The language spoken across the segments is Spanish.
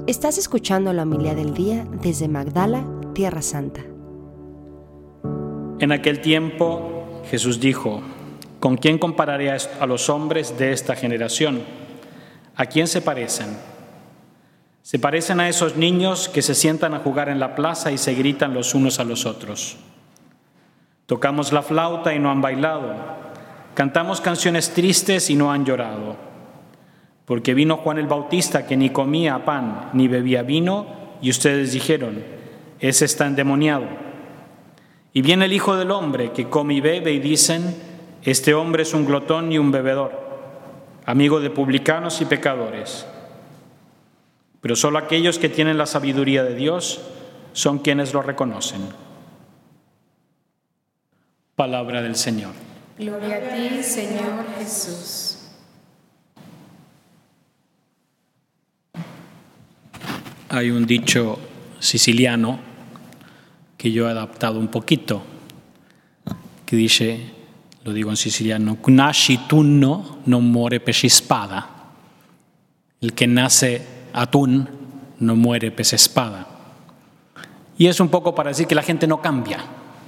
Estás escuchando la homilía del día desde Magdala, Tierra Santa. En aquel tiempo Jesús dijo: ¿con quién compararé a los hombres de esta generación? ¿A quién se parecen? Se parecen a esos niños que se sientan a jugar en la plaza y se gritan los unos a los otros. Tocamos la flauta y no han bailado. Cantamos canciones tristes y no han llorado. Porque vino Juan el Bautista, que ni comía pan ni bebía vino, y ustedes dijeron: ese está endemoniado. Y viene el Hijo del Hombre, que come y bebe, y dicen: este hombre es un glotón y un bebedor, amigo de publicanos y pecadores. Pero solo aquellos que tienen la sabiduría de Dios son quienes lo reconocen. Palabra del Señor. Gloria a ti, Señor Jesús. Hay un dicho siciliano que yo he adaptado un poquito, que dice, lo digo en siciliano: nasci tunno non muore pesce spada. El que nace atún no muere pez espada. Y es un poco para decir que la gente no cambia.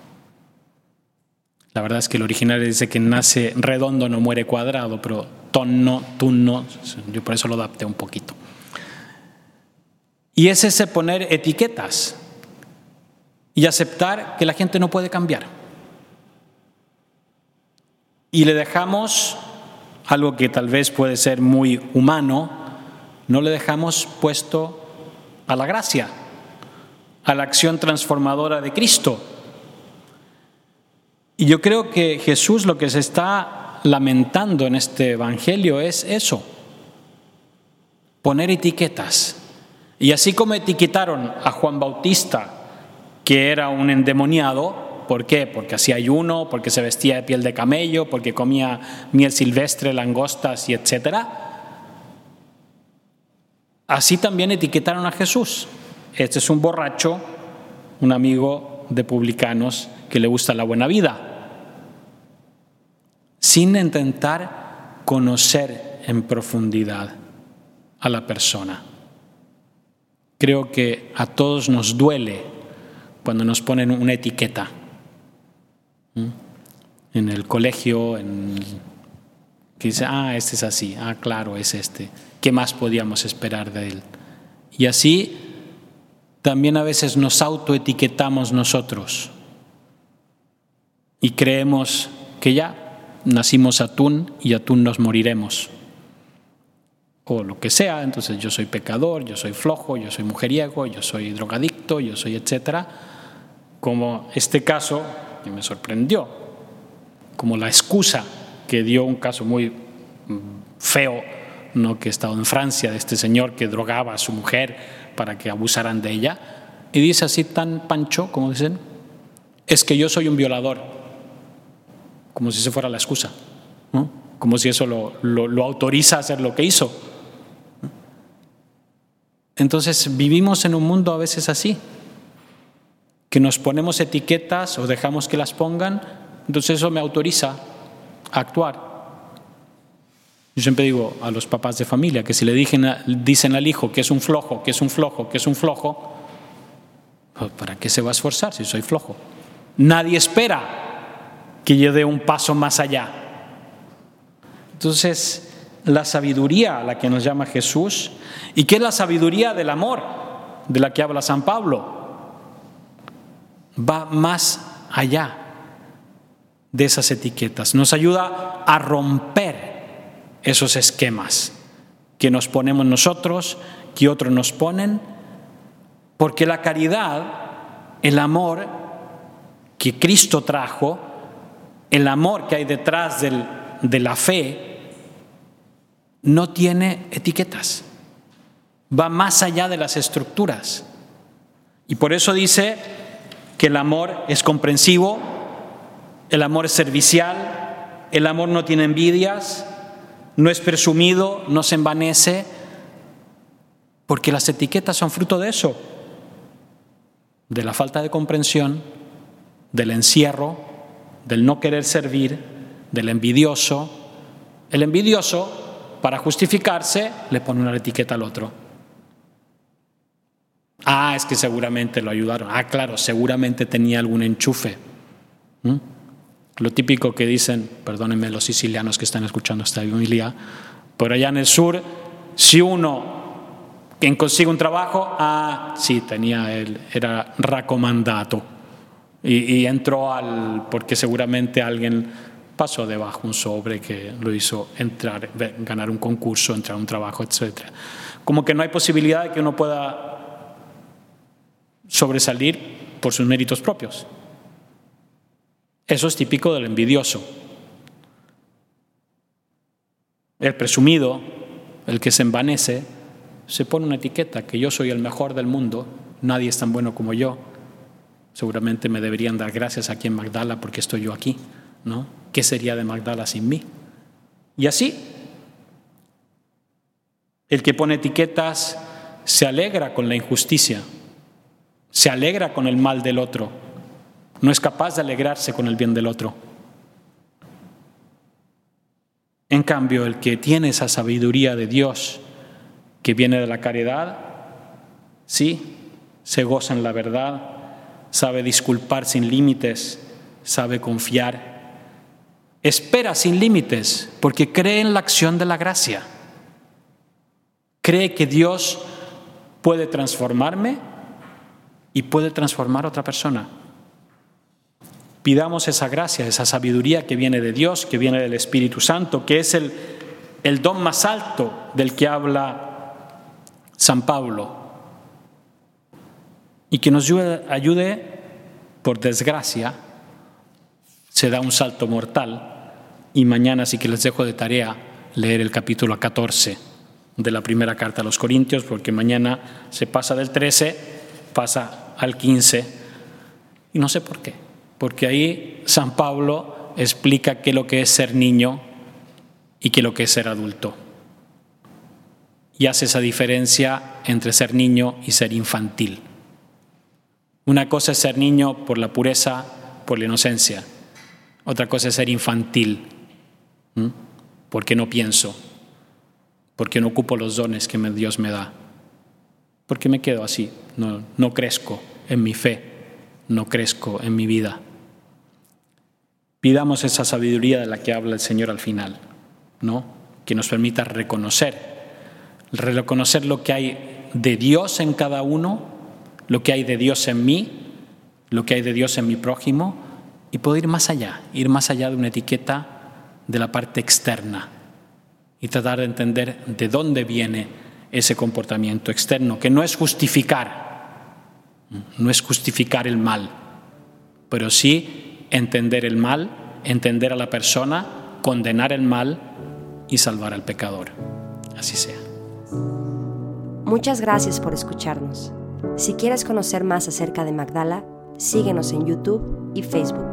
La verdad es que el original dice que nace redondo no muere cuadrado, pero tonno, tunno, yo por eso lo adapté un poquito. Y es ese poner etiquetas y aceptar que la gente no puede cambiar. Y le dejamos algo que tal vez puede ser muy humano, no le dejamos puesto a la gracia, a la acción transformadora de Cristo. Y yo creo que Jesús lo que se está lamentando en este evangelio es eso, poner etiquetas. Y así como etiquetaron a Juan Bautista, que era un endemoniado, ¿por qué? Porque hacía ayuno, porque se vestía de piel de camello, porque comía miel silvestre, langostas y etcétera. Así también etiquetaron a Jesús. Este es un borracho, un amigo de publicanos que le gusta la buena vida, sin intentar conocer en profundidad a la persona. Creo que a todos nos duele cuando nos ponen una etiqueta. En el colegio, que dice: este es así, claro, es este. ¿Qué más podíamos esperar de él? Y así también a veces nos autoetiquetamos nosotros y creemos que ya nacimos atún y atún nos moriremos. O lo que sea, entonces yo soy pecador, yo soy flojo, yo soy mujeriego, yo soy drogadicto, yo soy etcétera. Como este caso que me sorprendió, como la excusa que dio un caso muy feo, ¿no?, que he estado en Francia, de este señor que drogaba a su mujer para que abusaran de ella, y dice así tan pancho, como dicen: es que yo soy un violador, como si se fuera la excusa, ¿no? Como si eso lo autoriza a hacer lo que hizo. Entonces vivimos en un mundo a veces así, que nos ponemos etiquetas o dejamos que las pongan, entonces eso me autoriza a actuar. Yo siempre digo a los papás de familia que si le dicen al hijo que es un flojo, que es un flojo, que es un flojo, pues ¿para qué se va a esforzar si soy flojo? Nadie espera que yo dé un paso más allá. Entonces, la sabiduría a la que nos llama Jesús, y que es la sabiduría del amor de la que habla San Pablo, va más allá de esas etiquetas. Nos ayuda a romper esos esquemas que nos ponemos nosotros, que otros nos ponen, porque la caridad, el amor que Cristo trajo, el amor que hay detrás de la fe, no tiene etiquetas, va más allá de las estructuras. Y por eso dice que el amor es comprensivo, el amor es servicial, el amor no tiene envidias, no es presumido, no se envanece, porque las etiquetas son fruto de eso, de la falta de comprensión, del encierro, del no querer servir, del envidioso. El envidioso, para justificarse, le pone una etiqueta al otro. Es que seguramente lo ayudaron. Claro, seguramente tenía algún enchufe. Lo típico que dicen, perdónenme los sicilianos que están escuchando esta homilía, por allá en el sur, si uno quien consigue un trabajo, sí, era raccomandato. Y entró porque seguramente alguien pasó debajo un sobre que lo hizo ganar un concurso, entrar a un trabajo, etc. Como que no hay posibilidad de que uno pueda sobresalir por sus méritos propios. Eso es típico del envidioso. El presumido, el que se envanece, se pone una etiqueta que yo soy el mejor del mundo, nadie es tan bueno como yo. Seguramente me deberían dar gracias aquí en Magdala porque estoy yo aquí, ¿no? ¿Qué sería de Magdala sin mí? Y así, el que pone etiquetas se alegra con la injusticia, se alegra con el mal del otro, no es capaz de alegrarse con el bien del otro. En cambio, el que tiene esa sabiduría de Dios que viene de la caridad, sí, se goza en la verdad, sabe disculpar sin límites, sabe confiar, espera sin límites, porque cree en la acción de la gracia. Cree que Dios puede transformarme y puede transformar a otra persona. Pidamos esa gracia, esa sabiduría que viene de Dios, que viene del Espíritu Santo, que es el don más alto del que habla San Pablo, y que nos ayude, por desgracia, se da un salto mortal, y mañana sí que les dejo de tarea leer el capítulo 14 de la primera carta a los Corintios, porque mañana se pasa del 13, pasa al 15, y no sé por qué, porque ahí San Pablo explica qué es lo que es ser niño y qué es lo que es ser adulto. Y hace esa diferencia entre ser niño y ser infantil. Una cosa es ser niño por la pureza, por la inocencia. Otra cosa es ser infantil, porque no pienso, porque no ocupo los dones que Dios me da, porque me quedo así, no crezco en mi fe, no crezco en mi vida. Pidamos esa sabiduría de la que habla el Señor al final, ¿no? Que nos permita reconocer lo que hay de Dios en cada uno, lo que hay de Dios en mí, lo que hay de Dios en mi prójimo, y poder ir más allá de una etiqueta de la parte externa y tratar de entender de dónde viene ese comportamiento externo, que no es justificar el mal, pero sí entender el mal, entender a la persona, condenar el mal y salvar al pecador. Así sea. Muchas gracias por escucharnos. Si quieres conocer más acerca de Magdala, síguenos en YouTube y Facebook.